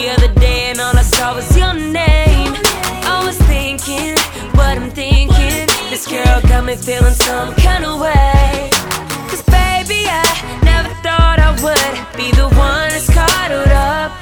the other day and all I saw was your name. I was thinking what I'm thinking. This girl got me feeling some kind of way. 'Cause baby, I never thought I would be the one that's cuddled up.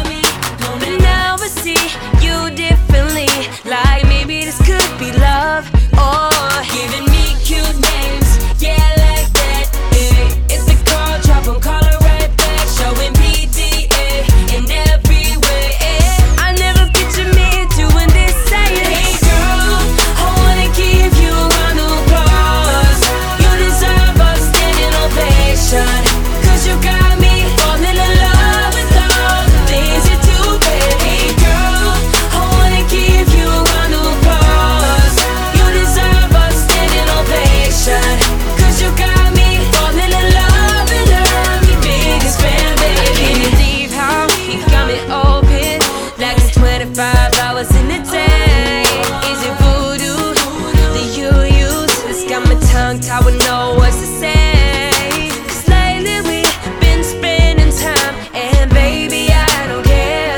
But now I see you differently, like maybe this could be love. Or giving me cute names, yeah, like that. If the call drop, I'll call her right back. Showing PDA in every way. I never pictured me doing this, saying, hey girl, I wanna give you a round of applause. You deserve a standing ovation, 'cause you got me falling in love with all the things you do, baby. Hey girl, I wanna give you a round of applause. You deserve a standing ovation, 'cause you got me falling in love and I'm your biggest fan, baby. I can't believe how you got me open, like it's 25 hours in a day. Is it voodoo that you use? It's got my tongue tied with no words to say. 'Cause lately we've been spending time, and baby, I don't care.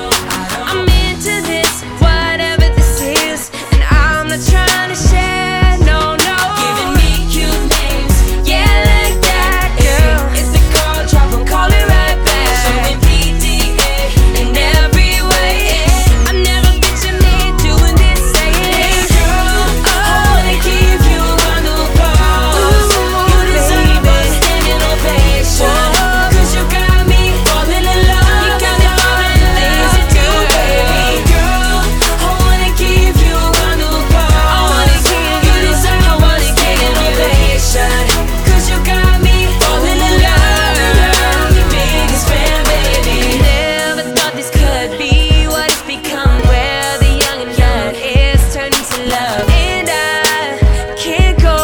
I'm into this, whatever this is, and I'm not trying to share, no, no. Giving me cute names, yeah, like that, girl. If the call drop, I'll call it right back. Showing PDA in every way. I never pictured me doing this, saying, hey girl, I wanna give you a round of applause. You deserve a standing ovation, 'cause you got me falling in love. You got me falling in things you do, baby. Girl, I wanna give you a round of applause. You deserve a standing ovation, 'cause you got me falling in love. I'm your biggest fan, baby. Never thought this could be what it's become, where the young and young is turning to love. And I can't go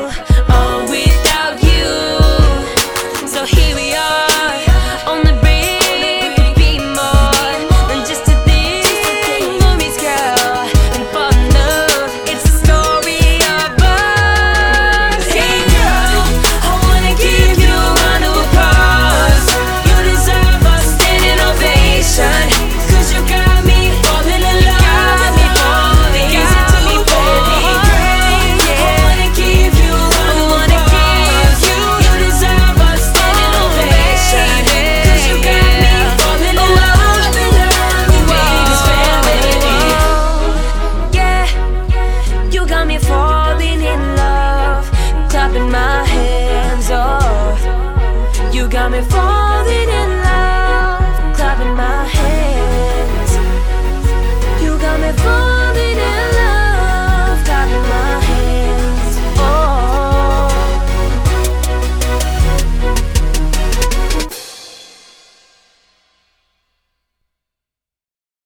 on without you. So here we are on the brink, could be more than just a thing. Movies, girl, and fall in love. It's a story of us. Hey girl, I wanna give you a round of applause. You deserve a standing ovation, 'cause you got me falling in love. Things you do, baby. I wanna give you a round of applause. You deserve a standing ovation, 'cause you got me falling in love and I'm your biggest fan, baby. Yeah, you got me falling in love, clapping my hands off. You got me falling in love.